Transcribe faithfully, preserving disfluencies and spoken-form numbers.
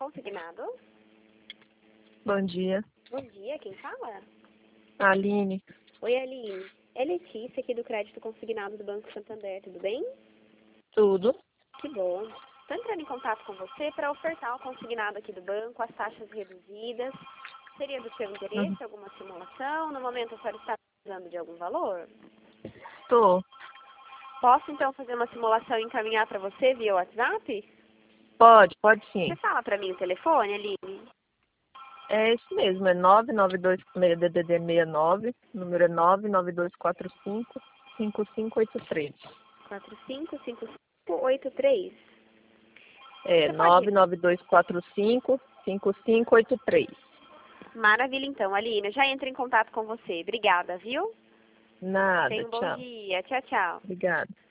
Consignado. Bom dia. Bom dia, quem fala? Aline. Oi, Aline. É Letícia aqui do Crédito Consignado do Banco Santander, tudo bem? Tudo. Que bom. Estou entrando em contato com você para ofertar o consignado aqui do banco, as taxas reduzidas. Seria do seu interesse Uhum. alguma simulação? No momento a senhora está precisando de algum valor? Tô. Posso então fazer uma simulação e encaminhar para você via WhatsApp? Pode, pode sim. Você fala para mim o telefone, Aline? É esse mesmo, é nove nove dois D D D sessenta e nove, número é nove nove dois quatro cinco, cinco cinco oito três. quatro cinco cinco cinco oito três. É Você pode nove nove dois quatro cinco, cinco cinco oito três. Maravilha, então, Aline. Eu já entro em contato com você. Obrigada, viu? Nada, Tenha um bom tchau. dia. Tchau, tchau. Obrigada.